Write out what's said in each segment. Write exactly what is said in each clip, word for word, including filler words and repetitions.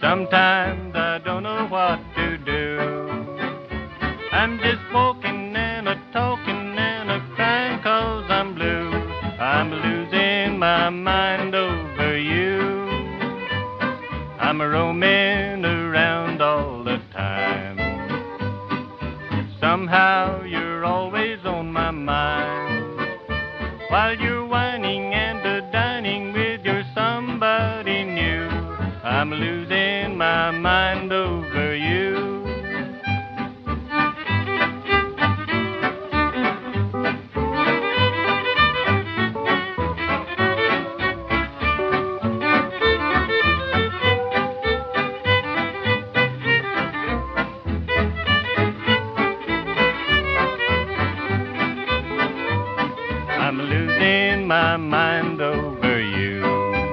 Sometimes I don't know what to do. I'm just walking and a talking and a crying 'cause I'm blue. I'm losing my mind over you. I'm roaming around all the time. Somehow you're always on my mind. While you're whining and a dining with your somebody new, I'm losing my mind over you. I'm losing my mind over you.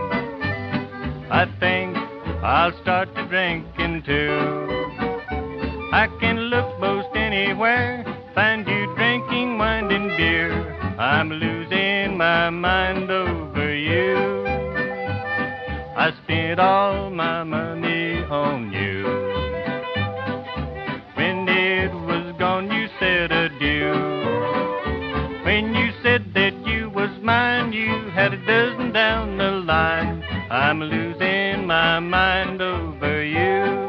I think I'll start to drinking too. I can look most anywhere, find you drinking wine and beer. I'm losing my mind over you. I spent all my money on you. When it was gone, you said adieu. When you said that you was mine, you had a dozen down the line. I'm losing my mind over you.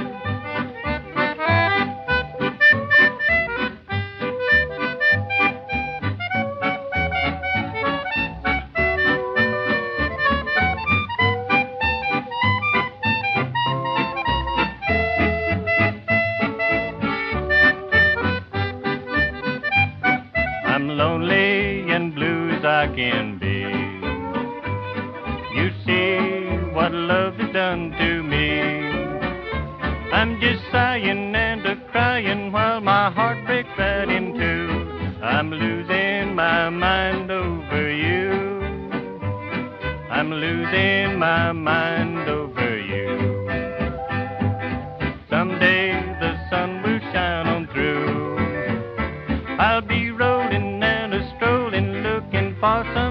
I'm lonely and blue as I can be. You see what love has done to me. I'm just sighing and a crying while my heart breaks right in two. I'm losing my mind over you. I'm losing my mind over you. Someday the sun will shine on through. I'll be rolling and a strolling looking for some